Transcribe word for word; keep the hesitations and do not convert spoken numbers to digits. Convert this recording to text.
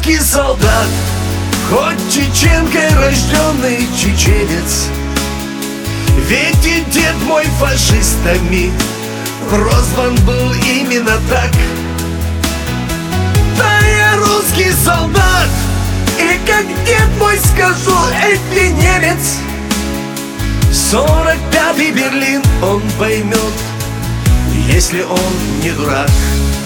русский солдат, хоть чеченкой рожденный чеченец. Ведь и дед мой фашистами прозван был именно так. Да я русский солдат, и как дед мой скажу, эй, ты немец. Сорок пятый Берлин он поймет, если он не дурак.